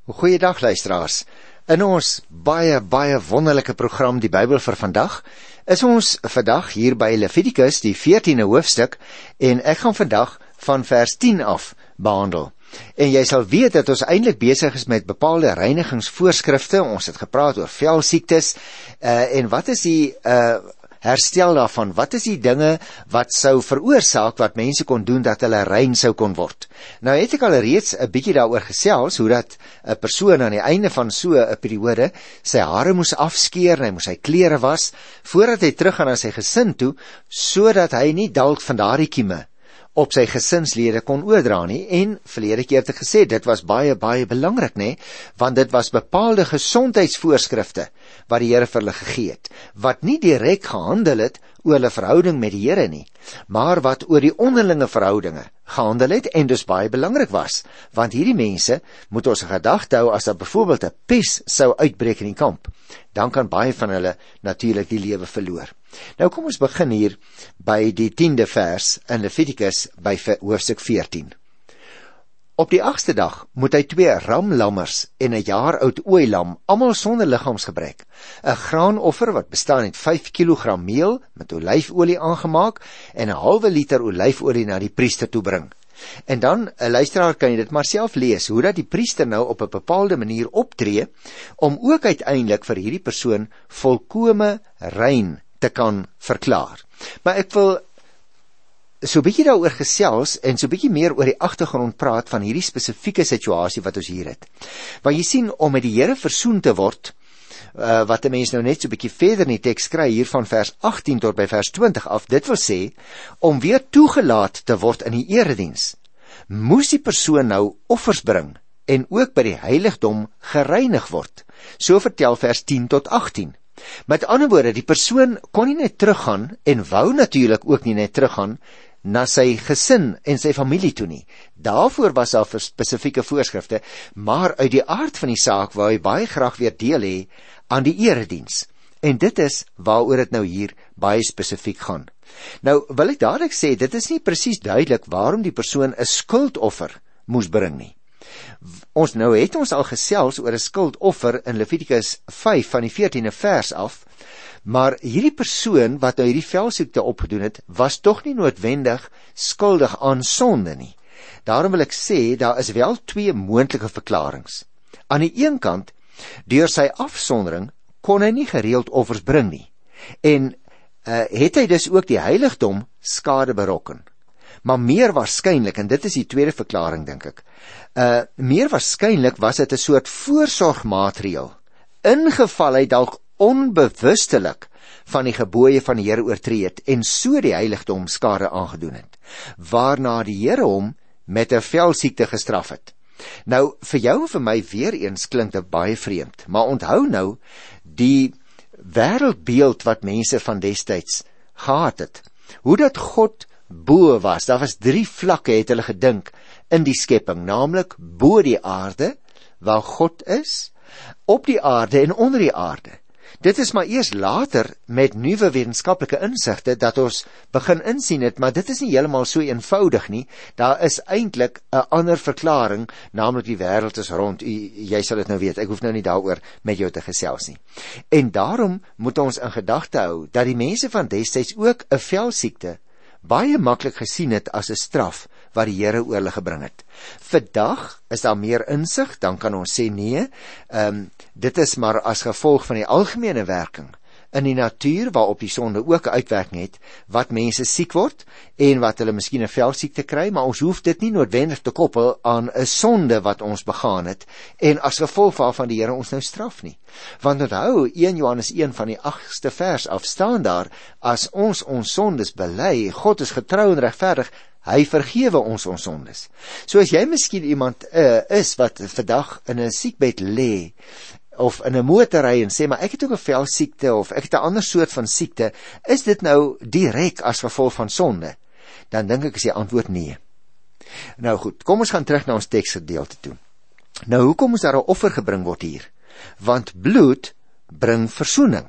Goeiedag luisteraars. In ons baie wonderlike program Die Bybel vir vandag, is ons vandag hier by Levitikus, die 14de hoofstuk, en ek gaan vandag van vers 10 af behandel. En jy sal weet dat ons eintlik besig is met bepaalde reinigingsvoorskrifte. Ons het gepraat oor velsiektes, en wat is die herstel daarvan? Wat is die dinge wat sou veroorsaak wat mense kon doen dat hulle rein sou kon word? Nou het ek al reeds 'n bietjie daaroor gesels, hoe dat 'n persoon aan die einde van so 'n periode sy hare moes afskeer en hy moes sy klere was, voordat hy teruggaan na sy gesin toe, sodat hy nie dalk van daardie kieme op sy gesinslede kon oordra nie. En verlede keer het ek gesê, dit was baie belangrik, nee, want dit was bepaalde gesondheidsvoorskrifte wat die Here vir hulle gegee het, wat nie direk gehandel het oor hulle verhouding met die Here nie, maar wat oor die onderlinge verhoudinge gehandel het, en dus baie belangrik was, want hierdie mense moet ons in gedagte hou, as daar byvoorbeeld 'n pes sou uitbreek in die kamp, dan kan baie van hulle natuurlik die lewe verloor. Nou kom ons begin hier by die 10de vers in Levitikus by hoofstuk 14. Op die 8ste dag moet hy 2 ramlammers en 'n jaar oud ooilam, almal sonder liggaamsgebrek, 'n graanoffer wat bestaan uit 5 kilogram meel met olyfolie aangemaak en 'n halwe liter olyfolie na die priester toe bring. En dan, 'n luisteraar, kan jy dit maar self lees, hoe dat die priester nou op 'n bepaalde manier optree, om ook uiteindelik vir hierdie persoon volkome rein te kan verklaar. Maar ek wil so 'n bietjie daaroor gesels en so 'n bietjie meer oor die agtergrond praat van hierdie spesifieke situasie wat ons hier het. Want jy sien, om met die Here versoen te word, wat 'n mens nou net so 'n bietjie verder in die teks kry, hier van vers 18 tot by vers 20 af, dit wil sê, om weer toegelaat te word in die erediens, moes die persoon nou offers bring en ook by die heiligdom gereinig word. So vertel vers 10 tot 18. Met ander woorde, die persoon kon nie net teruggaan, en wou natuurlik ook nie net teruggaan na sy gesin en sy familie toe nie. Daarvoor was daar spesifieke voorskrifte, maar uit die aard van die saak wou hy baie graag weer deel hê aan die erediens. En dit is waaroor dit nou hier baie spesifiek gaan. Nou wil ek dadelik sê, dit is nie presies duidelik waarom die persoon 'n skuldoffer moes bring nie. Ons al gesels oor 'n skuldoffer in Levitikus 5 van die 14de vers af, maar hierdie persoon wat nou hierdie velsiekte opgedoen het, was tog nie noodwendig skuldig aan sonde nie. Daarom wil ek sê, daar is wel 2 moontlike verklaringe. Aan die een kant, deur sy afsondering kon hy nie gereeld offers bring nie, en het hy dus ook die heiligdom skade berokken. Maar meer waarskynlik, en dit is die tweede verklaring dink ek, meer waarskynlik was dit 'n soort voorsorgmaatreël, ingeval hy dalk onbewustelik van die gebooie van die Here oortree het, en so die heiligdom skade aangedoen het, waarna die Here hom met 'n velsiekte gestraf het. Nou, vir jou en vir my weer eens klink dit baie vreemd, maar onthou nou, die wêreldbeeld wat mense van destyds gehad het, hoe dat God bo was, daar was 3 vlakke het hulle gedink in die skepping, naamlik bo die aarde, waar God is, op die aarde en onder die aarde. Dit is maar eers later met nuwe wetenskaplike insigte dat ons begin insien het, maar dit is nie heeltemal so eenvoudig nie. Daar is eintlik 'n ander verklaring, naamlik die wêreld is rond. Jy sal dit nou weet, ek hoef nou nie daaroor met jou te gesels nie. En daarom moet ons in gedagte hou dat die mense van destyds ook 'n velsiekte baie maklik gesien het as 'n straf wat die Here oor hulle gebring het. Vandag is daar meer insig, dan kan ons sê nee, dit is maar as gevolg van die algemene werking in die natuur, waarop die sonde ook 'n uitwerking het, wat mense siek word, en wat hulle miskien 'n velsiekte kry, maar ons hoef dit nie noodwendig te koppel aan 'n sonde wat ons begaan het, en as gevolg waarvan die Here ons nou straf nie. Want onthou, 1 Johannes 1 van die 8ste vers af staan daar, as ons sondes bely, God is getrou en regverdig, hy vergewe ons sondes. So as jy miskien iemand is wat vandag in 'n siekbed lê, of in 'n motorry en sê, maar ek het ook 'n velsiekte, of ek het 'n ander soort van siekte, is dit nou direk as gevolg van sonde? Dan dink ek is die antwoord nee. Nou goed, kom ons gaan terug na ons teksgedeelte toe. Nou, hoekom moes daar 'n offer gebring word hier? Want bloed bring versoening.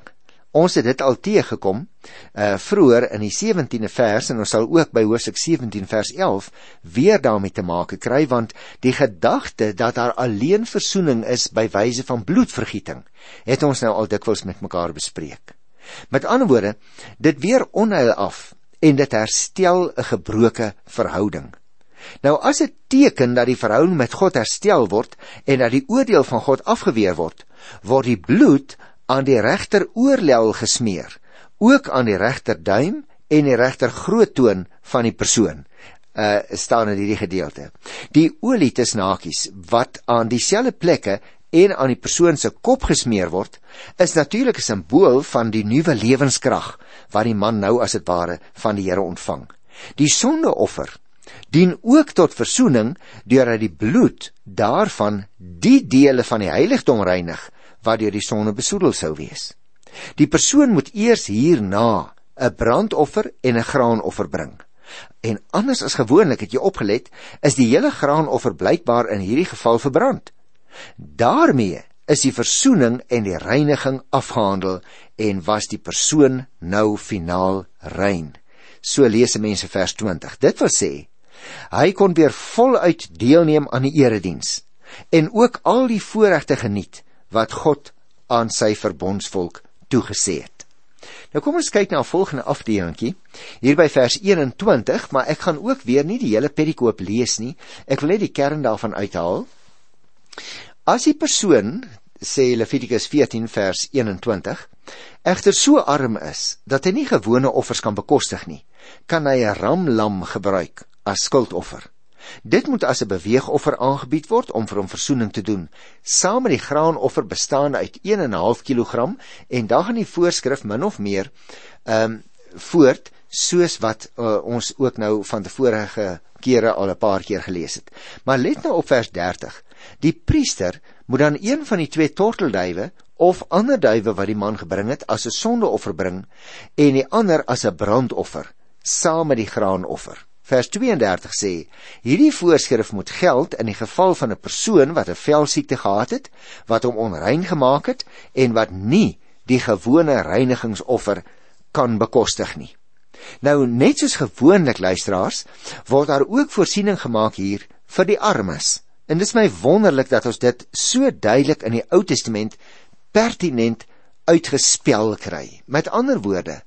Ons het dit al teëgekom, vroeër in die 17de vers, en ons sal ook by hoofstuk 17 vers 11 weer daarmee te make kry, want die gedagte dat daar alleen versoening is by wyse van bloedvergieting, het ons nou al dikwels met mekaar bespreek. Met ander woorde, dit weer onheil af, en dit herstel 'n gebroke verhouding. Nou as 'n teken dat die verhouding met God herstel word, en dat die oordeel van God afgeweer word, word die bloed aan die regter oorlel gesmeer, ook aan die regter duim en die regter groottoon van die persoon, staan in hierdie gedeelte. Die olie tussen hakies, wat aan dieselfde plekke en aan die persoon se kop gesmeer word, is natuurlik 'n simbool van die nuwe lewenskrag, wat die man nou as het ware van die Here ontvang. Die sondeoffer dien ook tot versoening, deurdat die bloed daarvan die dele van die heiligdom reinig, wat deur die sonde besoedel sou wees. Die persoon moet eers hierna 'n brandoffer en 'n graanoffer bring. En anders as gewoonlik, het jy opgelet, is die hele graanoffer blykbaar in hierdie geval verbrand. Daarmee is die versoening en die reiniging afgehandel en was die persoon nou finaal rein. So lees mense vers 20. Dit wil sê, hy kon weer voluit deelneem aan die erediens en ook al die voorregte geniet wat God aan sy verbondsvolk toegesê het. Nou kom ons kyk na 'n volgende afdelingkie, hier by vers 21, maar ek gaan ook weer nie die hele perikoop lees nie, ek wil net die kern daarvan uithaal. As die persoon, sê Levitikus 14 vers 21, egter so arm is, dat hy nie gewone offers kan bekostig nie, kan hy 'n ramlam gebruik as skuldoffer. Dit moet as 'n beweegoffer aangebied word om vir hom versoening te doen, saam met die graanoffer bestaande uit 1,5 kilogram, en daar gaan die voorskrif min of meer voort, soos wat ons ook nou van die vorige kere al 'n paar keer gelees het. Maar let nou op vers 30. Die priester moet dan een van die 2 tortelduwe of ander duwe wat die man gebring het as 'n sondeoffer bring, en die ander as 'n brandoffer, saam met die graanoffer. Vers 32 sê, hierdie voorskrif moet geld in die geval van 'n persoon wat 'n velsiekte gehad het, wat hom onrein gemaak het, en wat nie die gewone reinigingsoffer kan bekostig nie. Nou, net soos gewoonlik, luisteraars, word daar ook voorsiening gemaak hier vir die armes. En dit is my wonderlik dat ons dit so duidelik in die Ou Testament pertinent uitgespel kry. Met ander woorde,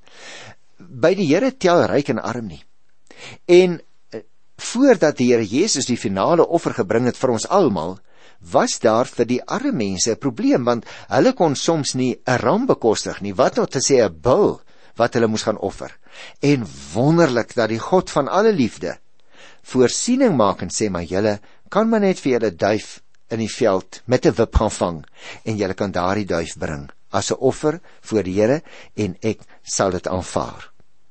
by die Here tel ryk en arm nie. En voordat die Here Jesus die finale offer gebring het vir ons almal, was daar vir die arme mense 'n probleem, want hulle kon soms nie 'n ram bekostig nie, wat nou te sê 'n bul wat hulle moes gaan offer. En wonderlik dat die God van alle liefde voorsiening maak en sê, maar julle kan maar net vir julle duif in die veld met 'n wip gaan vang, en julle kan daardie duif bring as 'n offer voor die Here, en ek sal dit aanvaar.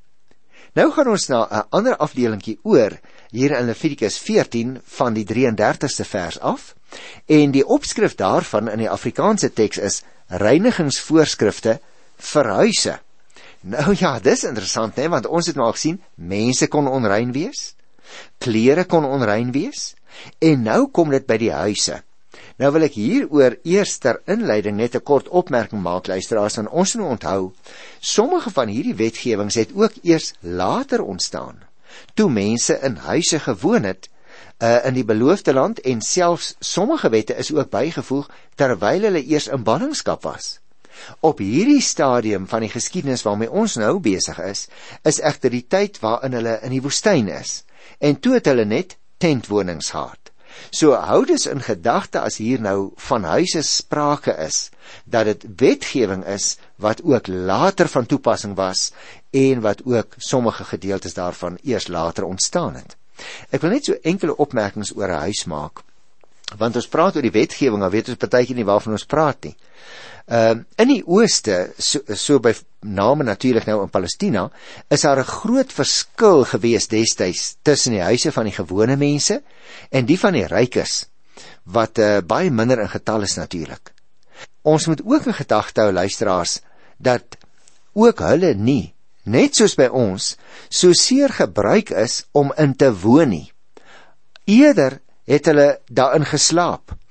Nou gaan ons na 'n ander afdelingkie oor, hier in Levitikus 14 van die 33ste vers af, en die opskrif daarvan in die Afrikaanse teks is reinigingsvoorskrifte vir huise. Nou ja, dis interessant, né, want ons het nou al gesien, mense kon onrein wees, klere kon onrein wees, en nou kom dit by die huise. Nou wil ek hieroor eers ter inleiding net 'n kort opmerking maak, luisteraars, want ons moet onthou, sommige van hierdie wetgewings het ook eers later ontstaan, toe mense in huise gewoon het, in die beloofde land, en selfs sommige wette is ook bygevoeg, terwyl hulle eers in ballingskap was. Op hierdie stadium van die geskiedenis waarmee ons nou besig is egter die tyd waarin hulle in die woestyn is, en toe het hulle net tentwonings gehad. So hou dus in gedagte as hier nou van huise sprake is, dat dit wetgewing is wat ook later van toepassing was, en wat ook sommige gedeeltes daarvan eers later ontstaan het. Ek wil net so enkele opmerkings oor 'n huis maak, want ons praat oor die wetgewing, al weet ons partykeer nie waarvan ons praat nie. In die ooste, so by name natuurlik nou in Palestina, is daar 'n groot verskil gewees destyds tussen die huise van die gewone mense en die van die rykes, wat baie minder in getal is natuurlik. Ons moet ook in gedagte hou, luisteraars, dat ook hulle nie, net soos by ons, so seer gebruik is om in te woon nie. Eerder het hulle daarin geslaap,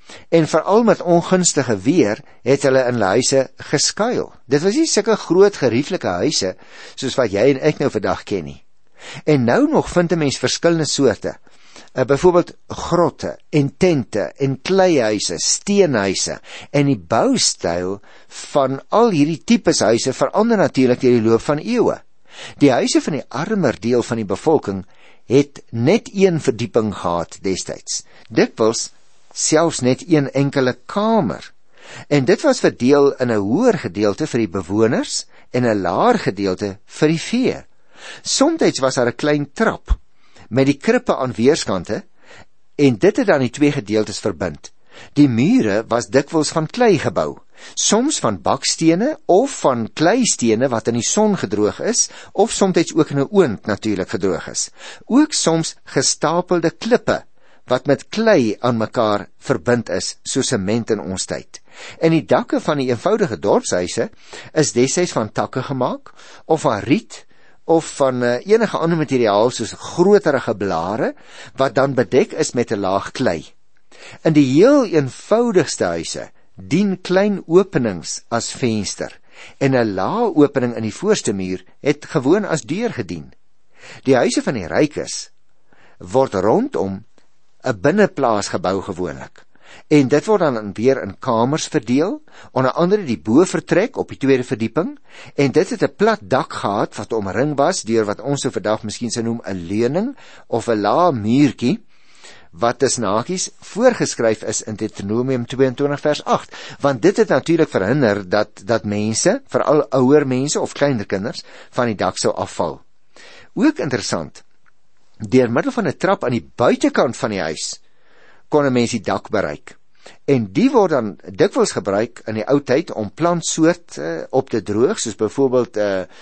En veral met ongunstige weer het hulle in hulle huise geskuil. Dit was nie sulke groot gerieflike huise soos wat jy en ek nou vandag ken nie. En nou nog vind 'n mens verskillende soorte. Byvoorbeeld grotte en tente en kleihuise, steenhuise, en die boustyl van al hierdie tipes huise verander natuurlik deur die loop van eeue. Die huise van die armer deel van die bevolking het net een verdieping gehad destyds, dikwels selfs net een enkele kamer, en dit was verdeel in 'n hoër gedeelte vir die bewoners en 'n laer gedeelte vir die vee. Somtyds was daar 'n klein trap met die krippe aan weerskante, en dit het dan die twee gedeeltes verbind. Die mure was dikwels van klei gebou, soms van bakstene of van kleistene wat in die son gedroog is, of somtyds ook in 'n oond natuurlik gedroog is. Ook soms gestapelde klippe wat met klei aan mekaar verbind is, soos sement in ons tyd. En die dakke van die eenvoudige dorpshuise is destyds van takke gemaak, of van riet, of van enige ander materiaal soos groterige blare, wat dan bedek is met 'n laag klei. In die heel eenvoudigste huise dien klein openings as venster, en 'n lae opening in die voorste muur het gewoon as deur gedien. Die huise van die rykes word rondom 'n binneplaas gebou gewoonlik, en dit word dan weer in kamers verdeel, onder andere die bovertrek op die tweede verdieping, en dit het 'n plat dak gehad wat omring was deur wat ons so vandag miskien sou noem 'n leuning of 'n lae muurtjie, wat tussen hakies voorgeskryf is in Deuteronomium 22 vers 8, want dit het natuurlik verhinder dat mense, veral ouer mense of kleiner kinders, van die dak sou afval. Ook interessant, deur middel van 'n trap aan die buitekant van die huis kon 'n mens die dak bereik, en die word dan dikwels gebruik in die ou tyd om plantsoort op te droog, soos byvoorbeeld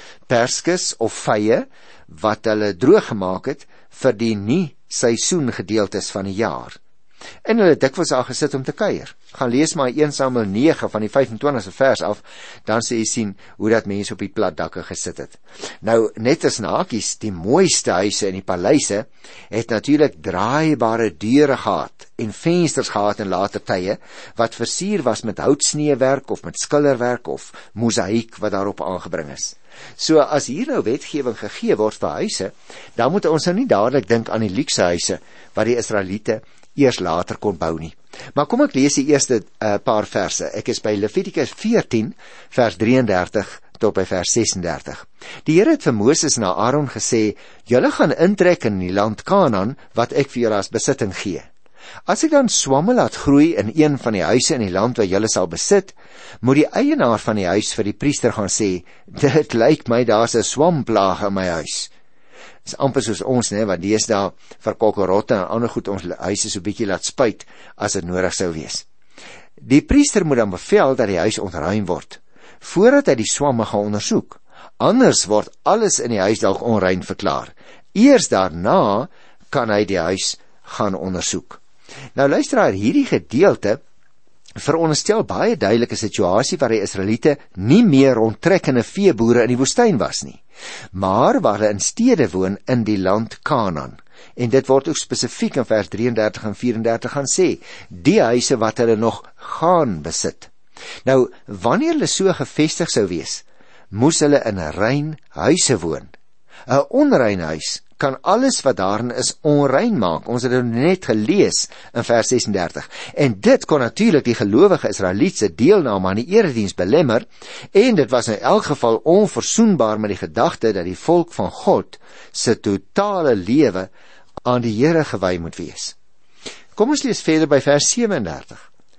perskes of vye, wat hulle droog gemaak het vir die nie seisoen gedeeltes van die jaar. En hulle het dikwels daar gesit om te kuier. Gaan lees maar 1 Samuel 9 van die 25ste vers af, dan sê jy sien hoe dat mense op die plat dakke gesit het. Nou, net as hakies, die mooiste huise en die paleise het natuurlik draaibare deure gehad en vensters gehad in later tye, wat versier was met houtsneewerk of met skilderwerk of mosaïek wat daarop aangebring is. So as hier nou wetgewing gegee word vir huise, dan moet ons nou nie dadelik dink aan die luukse huise wat die Israeliete eers later kon bou nie. Maar kom ek lees die eerste paar verse. Ek is by Levitikus 14 vers 33 tot by vers 36. Die Here het vir Moses en Aaron gesê: "Julle gaan intrek in die land Kanaan wat ek vir julle as besitting gee. As ek dan swamme laat groei in een van die huise in die land wat julle sal besit, moet die eienaar van die huis vir die priester gaan sê: dit lyk my daar's 'n swamplaag in my huis." Dis amper soos ons, wat deesdae vir kokkerotte en ander goed ons huise so bietjie laat spuit as dit nodig sou wees. Die priester moet dan bevel dat die huis ontruim word, voordat hy die swamme gaan ondersoek. Anders word alles in die huis dalk onrein verklaar. Eers daarna kan hy die huis gaan ondersoek. Nou luisteraar, hierdie gedeelte veronderstel baie duidelike situasie waar die Israeliete nie meer rondtrekkende veeboere in die woestyn was nie, maar waar hulle in stede woon in die land Kanaan. En dit word ook spesifiek in vers 33 en 34 gaan sê, die huise wat hulle nog gaan besit. Nou, wanneer hulle so gevestig sou wees, moes hulle in 'n rein huise woon. 'n Onrein huis kan alles wat daarin is onrein maak. Ons het dit net gelees in vers 36. En dit kon natuurlik die gelowige Israelietse deelname aan die erediens belemmer, en dit was in elk geval onverzoenbaar met die gedagte dat die volk van God se totale lewe aan die Here gewy moet wees. Kom ons lees verder by vers 37.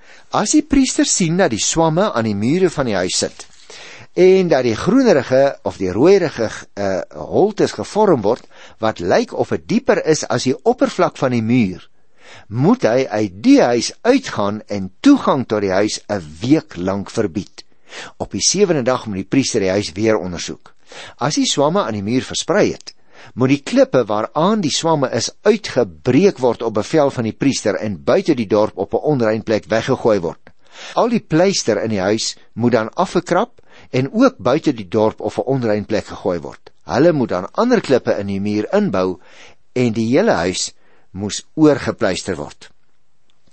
As die priester sien dat die swamme aan die mure van die huis sit, en dat die groenerige of die rooierige holtes gevorm word, wat lyk of het dieper is as die oppervlak van die muur, moet hy uit die huis uitgaan en toegang tot die huis 'n week lank verbied. Op die 7de dag moet die priester die huis weer ondersoek. As die swamme aan die muur versprei het, moet die klippe waaraan die swamme is uitgebreek word op bevel van die priester en buite die dorp op 'n onrein plek weggegooi word. Al die pleister in die huis moet dan afgekrap en ook buite die dorp op 'n onrein plek gegooi word. Hulle moet dan ander klippe in die muur inbou en die hele huis moes oorgepleister word.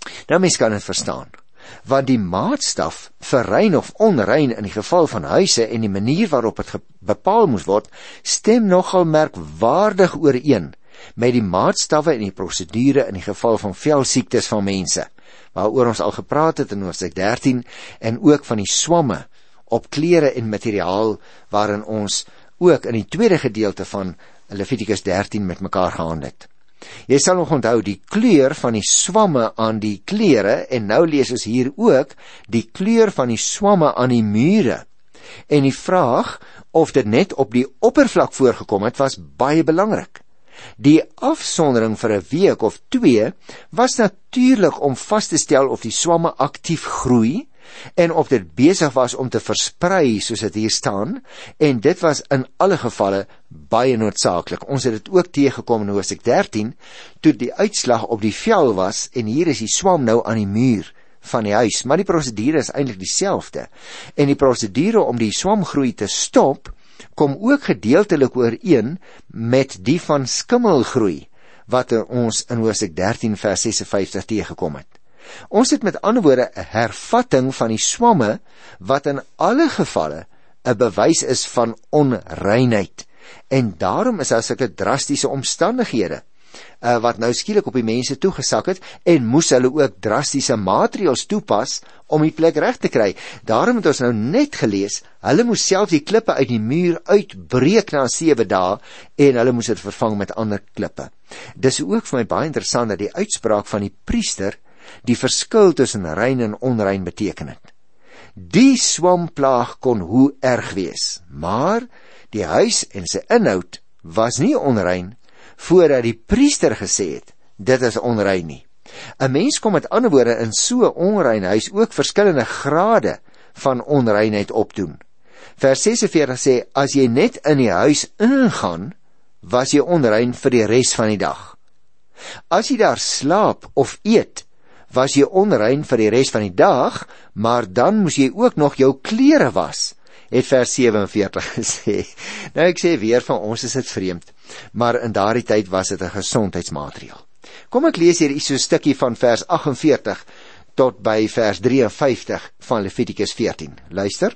Nou mens kan dit verstaan, want die maatstaf vir rein of onrein in die geval van huise en die manier waarop het bepaal moes word, stem nogal merkwaardig ooreen met die maatstawwe en die prosedure in die geval van velsiektes van mense, waaroor ons al gepraat het in hoofstuk 13, en ook van die swamme op klere en materiaal, waarin ons ook in die tweede gedeelte van Levitikus 13 met mekaar gehandel het. Jy sal nog onthou die kleur van die swamme aan die klere, en nou lees ons hier ook die kleur van die swamme aan die mure. En die vraag of dit net op die oppervlak voorgekom het, was baie belangrik. Die afsondering vir 'n week of 2 was natuurlik om vas te stel of die swamme aktief groei, en of dit besig was om te versprei, soos dit hier staan, en dit was in alle gevalle baie noodsaaklik. Ons het dit ook teëgekom in hoofstuk 13, toe die uitslag op die vel was, en hier is die swam nou aan die muur van die huis, maar die prosedure is eintlik dieselfde, en die prosedure om die swamgroei te stop, kom ook gedeeltelik ooreen met die van skimmelgroei, wat ons in hoofstuk 13 vers 56 teëgekom het. Ons het met ander woorde 'n hervatting van die swamme, wat in alle gevalle 'n bewys is van onreinheid. En daarom is daar sulke drastiese omstandighede, wat nou skielik op die mense toegesak het, en moes hulle ook drastiese maatreëls toepas om die plek reg te kry. Daarom het ons nou net gelees, hulle moes self die klippe uit die muur uitbreek na 7 dae, en hulle moes dit vervang met ander klippe. Dis ook vir my baie interessant dat die uitspraak van die priester die verskil tussen rein en onrein beteken het. Die swamplaag kon hoe erg wees, maar die huis en sy inhoud was nie onrein, voordat die priester gesê het, dit is onrein nie. 'n Mens kom met ander woorde in so 'n onrein huis ook verskillende grade van onreinheid opdoen. Vers 46 sê, as jy net in die huis ingaan, was jy onrein vir die res van die dag. As jy daar slaap of eet, was jy onrein vir die res van die dag, maar dan moes jy ook nog jou klere was, het vers 47 gesê. Nou ek sê weer, van ons is dit vreemd, maar in daardie tyd was dit 'n gesondheidsmaatreël. Kom ek lees hier so 'n stukkie van vers 48 tot by vers 53 van Levitikus 14. Luister.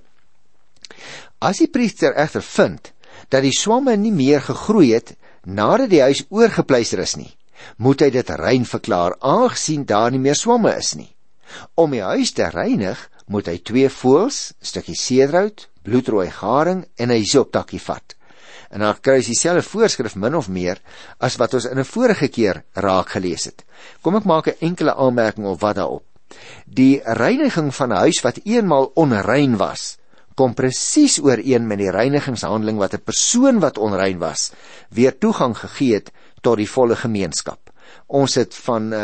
As die priester egter vind dat die swamme nie meer gegroei het nadat die huis oorgepleister is nie, moet hy dit rein verklaar, aangesien daar nie meer swamme is nie. Om die huis te reinig, moet hy 2 voëls, 'n stukkie seerhout, bloedrooi garing en 'n hisoptakkie vat. En dan kry jy dieselfde voorskrif min of meer as wat ons in 'n vorige keer raak gelees het. Kom ek maak 'n enkele aanmerking op wat daarop. Die reiniging van 'n huis wat eenmaal onrein was, kom presies ooreen met die reinigingshandeling wat 'n persoon wat onrein was, weer toegang gegee het tot die volle gemeenskap. Ons het van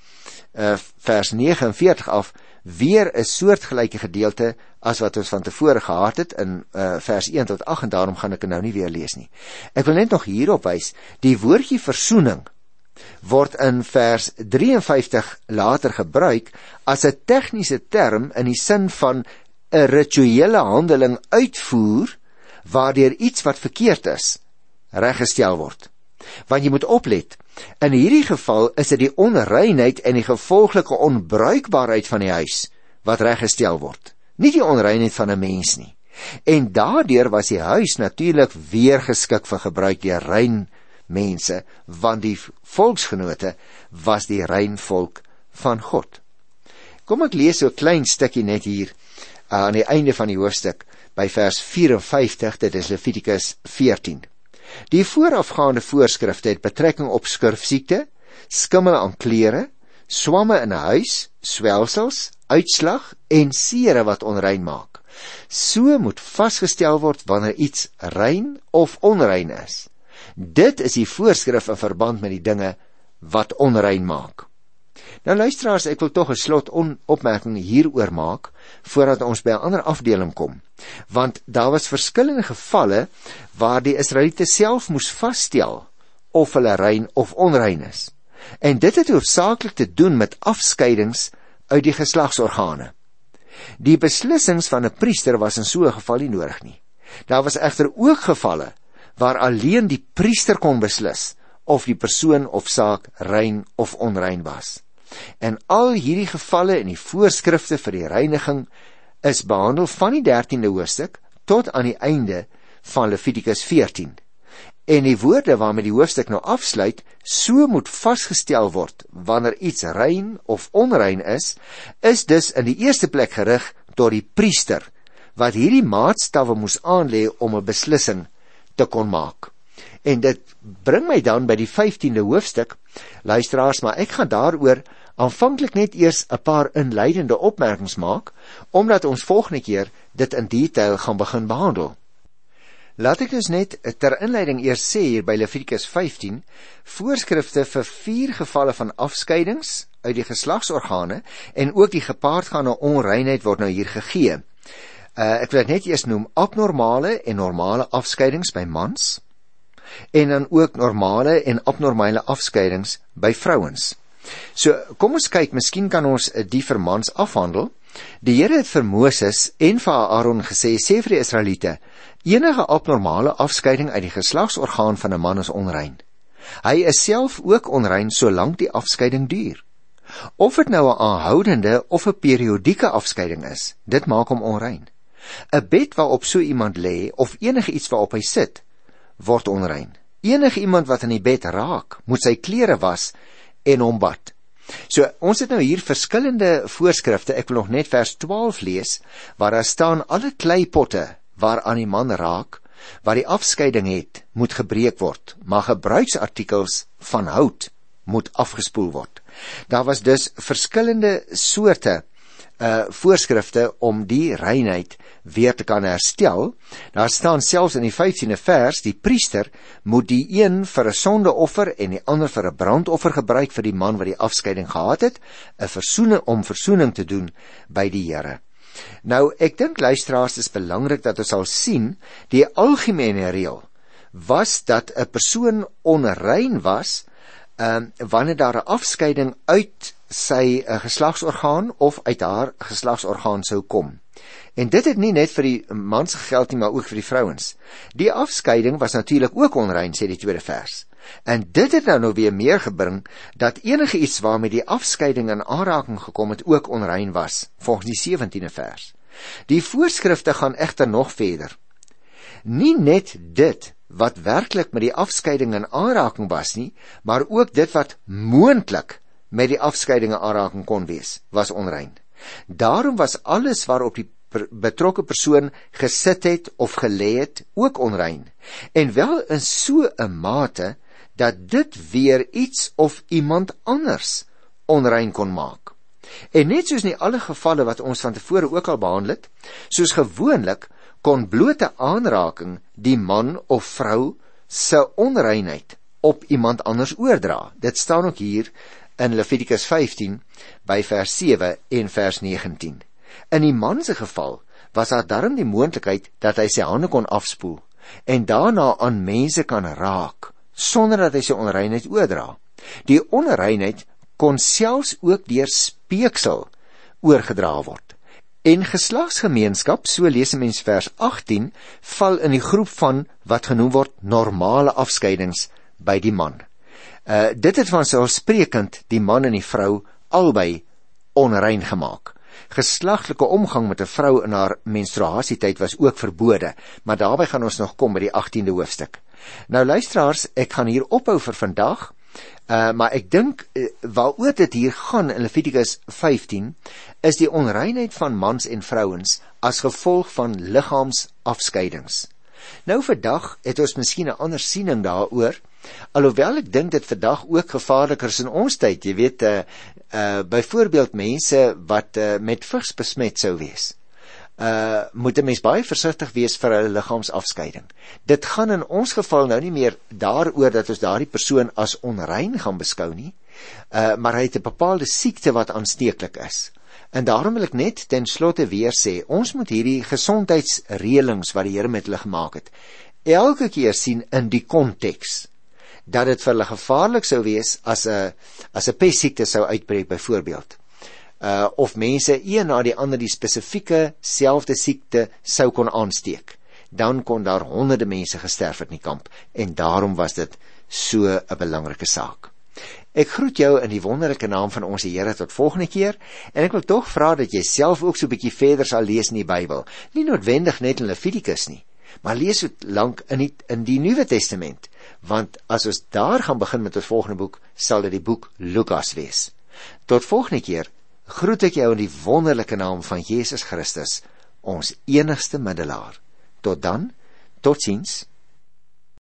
vers 49 af weer 'n soortgelyke gedeelte as wat ons van tevore gehad het in vers 1 tot 8, en daarom gaan ek dit nou nie weer lees nie. Ek wil net nog hierop wys, die woordjie versoening word in vers 53 later gebruik as 'n tegniese term in die sin van 'n rituele handeling uitvoer, waardeur iets wat verkeerd is, reggestel word. Want jy moet oplet, in hierdie geval is dit die onreinheid en die gevolglike onbruikbaarheid van die huis wat reggestel word, nie die onreinheid van 'n mens nie. En daardeur was die huis natuurlik weer geskik vir gebruik deur rein mense, want die volksgenote was die rein volk van God. Kom ek lees so 'n klein stukkie net hier aan die einde van die hoofstuk by vers 54, dit is Levitikus 14. Die voorafgaande voorskrifte het betrekking op skurfsiekte, skimmel aan klere, swamme in 'n huis, swelsels, uitslag en sere wat onrein maak. So moet vasgestel word wanneer iets rein of onrein is. Dit is die voorskrif in verband met die dinge wat onrein maak. Nou luisteraars, ek wil tog 'n slotopmerking hieroor maak, voordat ons by 'n ander afdeling kom. Want daar was verskillende gevalle waar die Israeliete self moes vasstel of hulle rein of onrein is. En dit het hoofsaaklik te doen met afskeidings uit die geslagsorgane. Die beslissings van 'n priester was in so 'n geval nie nodig nie. Daar was egter ook gevalle waar alleen die priester kon beslis of die persoon of saak rein of onrein was. En al hierdie gevalle en die voorskrifte vir die reiniging is behandel van die 13de hoofstuk tot aan die einde van Levitikus 14. En die woorde waarmee die hoofstuk nou afsluit, so moet vasgestel word wanneer iets rein of onrein is dus in die eerste plek gerig tot die priester, wat hierdie maatstawwe moes aanlê om 'n beslissing te kon maak. En dit bring my dan by die 15de hoofstuk, luisteraars, maar ek gaan daaroor aanvanklik net eers 'n paar inleidende opmerkings maak, omdat ons volgende keer dit in detail gaan begin behandel. Laat ek dus net ter inleiding eers sê hier by Levitikus 15, voorskrifte vir 4 gevalle van afskeidings uit die geslagsorgane en ook die gepaardgaande onreinheid word nou hier gegee. Ek wil dit net eers noem, abnormale en normale afskeidings by mans, en dan ook normale en abnormale afskeidings by vrouens. So, kom ons kyk, miskien kan ons die vir mans afhandel. Die Here het vir Moses en vir Aaron gesê, sê vir die Israeliete, enige abnormale afskeiding uit die geslagsorgaan van 'n man is onrein. Hy is self ook onrein solank die afskeiding duur. Of dit nou 'n aanhoudende of 'n periodieke afskeiding is, dit maak hom onrein. 'n Bed waarop so iemand lê of enige iets waarop hy sit, word onrein. Enige iemand wat aan die bed raak, moet sy klere was en hom bad. So, ons het nou hier verskillende voorskrifte. Ek wil nog net vers 12 lees, waar daar staan, alle kleipotte waaraan die man raak, wat die afskeiding het, moet gebreek word, maar gebruiksartikels van hout moet afgespoel word. Daar was dus verskillende soorte voorskrifte om die reinheid weer te kan herstel. Daar staan selfs in die 15de vers, die priester moet die een vir 'n sondeoffer en die ander vir 'n brandoffer gebruik vir die man wat die afskeiding gehad het, om versoening te doen by die Here. Nou, ek dink luisteraars, is belangrik dat ons sal sien, die algemene reël was dat 'n persoon onrein was wanneer daar 'n afskeiding uit sy geslagsorgaan of uit haar geslagsorgaan sou kom. En dit het nie net vir die mans gegeld nie, maar ook vir die vrouens. Die afskeiding was natuurlik ook onrein, sê die tweede vers. En dit het nou weer meer gebring, dat enige iets waarmee die afskeiding in aanraking gekom het, ook onrein was, volgens die 17de vers. Die voorskrifte gaan egter nog verder. Nie net dit wat werklik met die afskeiding in aanraking was nie, maar ook dit wat moontlik met die afskeiding in aanraking kon wees, was onrein. Daarom was alles waarop die betrokke persoon gesit het of gelê het, ook onrein. En wel in so 'n mate, dat dit weer iets of iemand anders onrein kon maak. En net soos in alle gevalle wat ons van tevore ook al behandel het, soos gewoonlik, kon blote aanraking die man of vrou se onreinheid op iemand anders oordra. Dit staan ook hier in Levitikus 15 by vers 7 en vers 19. In die man se geval was daar darm die moontlikheid dat hy sy hande kon afspoel en daarna aan mense kan raak, sonder dat hy sy onreinheid oordra. Die onreinheid kon selfs ook deur speeksel oorgedra word. En geslagsgemeenskap, so lees 'n mens vers 18, val in die groep van wat genoem word normale afskeidings by die man. Dit het vanselfsprekend die man en die vrou albei onrein gemaak. Geslaglike omgang met 'n vrou in haar menstruasietyd was ook verbode, maar daarby gaan ons nog kom by die 18de hoofstuk. Nou luisteraars, ek gaan hier ophou vir vandag, maar ek dink waaroor dit hier gaan in Levitikus 15 is die onreinheid van mans en vrouens as gevolg van liggaamsafskeidings. Nou vandag het ons miskien 'n ander siening daaroor, alhoewel ek dink dit vandag ook gevaarliker is in ons tyd. Jy weet, byvoorbeeld mense wat met vigs besmet sou wees, moet 'n mens baie versigtig wees vir hulle liggaamsafskeiding. Dit gaan in ons geval nou nie meer daaroor dat ons daardie persoon as onrein gaan beskou nie, maar hy het 'n bepaalde siekte wat aansteeklik is. En daarom wil ek net ten slotte weer sê, ons moet hierdie gesondheidsreëlings wat die Here met hulle gemaak het, elke keer sien in die konteks, dat dit vir hulle gevaarlik sou wees as 'n pestsiekte sou uitbreek byvoorbeeld. Of mense een na die ander die spesifieke selfde siekte sou kon aansteek, dan kon daar honderde mense gesterf het in die kamp, en daarom was dit so 'n belangrike saak. Ek groet jou in die wonderlike naam van ons Here tot volgende keer, en ek wil tog vra dat jy self ook so 'n bietjie verder sal lees in die Bybel. Nie noodwendig net in Levitikus nie, maar lees so lank in die Nuwe Testament, want as ons daar gaan begin met ons volgende boek, sal dit die boek Lukas wees. Tot volgende keer groet ek jou in die wonderlike naam van Jesus Christus, ons enigste middelaar. Tot dan, totsiens.